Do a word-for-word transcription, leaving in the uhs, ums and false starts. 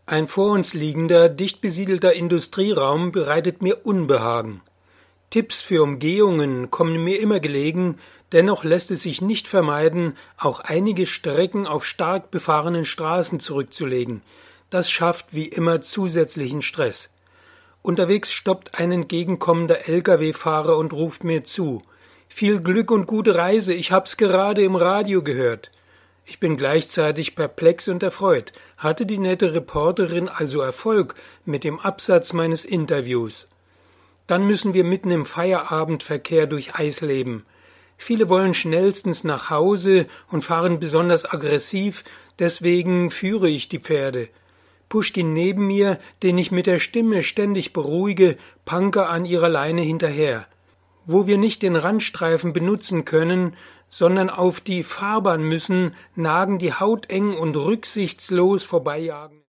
Ein vor uns liegender, dicht besiedelter Industrieraum bereitet mir Unbehagen. Tipps für Umgehungen kommen mir immer gelegen, dennoch lässt es sich nicht vermeiden, auch einige Strecken auf stark befahrenen Straßen zurückzulegen. Das schafft wie immer zusätzlichen Stress. Unterwegs stoppt ein entgegenkommender L K W-Fahrer und ruft mir zu: »Viel Glück und gute Reise, ich hab's gerade im Radio gehört.« Ich bin gleichzeitig perplex und erfreut. Hatte die nette Reporterin also Erfolg mit dem Absatz meines Interviews? Dann müssen wir mitten im Feierabendverkehr durch Eisleben. Viele wollen schnellstens nach Hause und fahren besonders aggressiv, deswegen führe ich die Pferde. Puschkin neben mir, den ich mit der Stimme ständig beruhige, Panker an ihrer Leine hinterher. Wo wir nicht den Randstreifen benutzen können, sondern auf die Fahrbahn müssen, nagen die hauteng und rücksichtslos vorbeijagen.